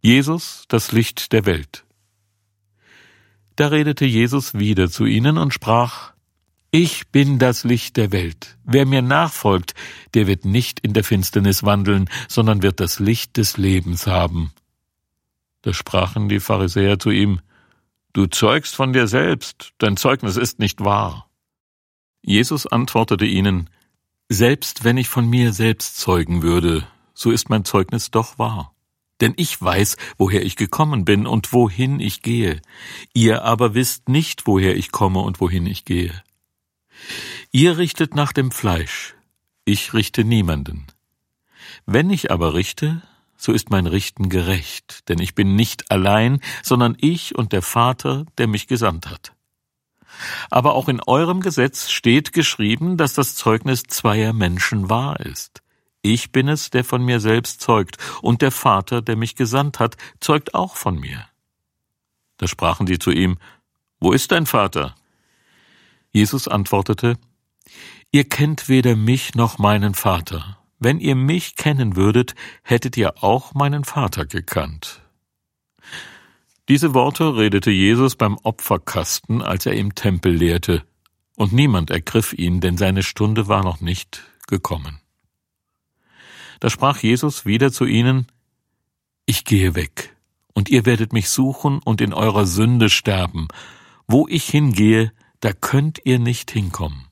Jesus, das Licht der Welt. Da redete Jesus wieder zu ihnen und sprach: Ich bin das Licht der Welt. Wer mir nachfolgt, der wird nicht in der Finsternis wandeln, sondern wird das Licht des Lebens haben. Da sprachen die Pharisäer zu ihm: Du zeugst von dir selbst, dein Zeugnis ist nicht wahr. Jesus antwortete ihnen: Selbst wenn ich von mir selbst zeugen würde, so ist mein Zeugnis doch wahr. Denn ich weiß, woher ich gekommen bin und wohin ich gehe. Ihr aber wisst nicht, woher ich komme und wohin ich gehe. Ihr richtet nach dem Fleisch, ich richte niemanden. Wenn ich aber richte, so ist mein Richten gerecht, denn ich bin nicht allein, sondern ich und der Vater, der mich gesandt hat. Aber auch in eurem Gesetz steht geschrieben, dass das Zeugnis zweier Menschen wahr ist. Ich bin es, der von mir selbst zeugt, und der Vater, der mich gesandt hat, zeugt auch von mir. Da sprachen sie zu ihm: Wo ist dein Vater? Jesus antwortete: Ihr kennt weder mich noch meinen Vater. Wenn ihr mich kennen würdet, hättet ihr auch meinen Vater gekannt. Diese Worte redete Jesus beim Opferkasten, als er im Tempel lehrte, und niemand ergriff ihn, denn seine Stunde war noch nicht gekommen. Da sprach Jesus wieder zu ihnen: Ich gehe weg, und ihr werdet mich suchen und in eurer Sünde sterben. Wo ich hingehe, da könnt ihr nicht hinkommen.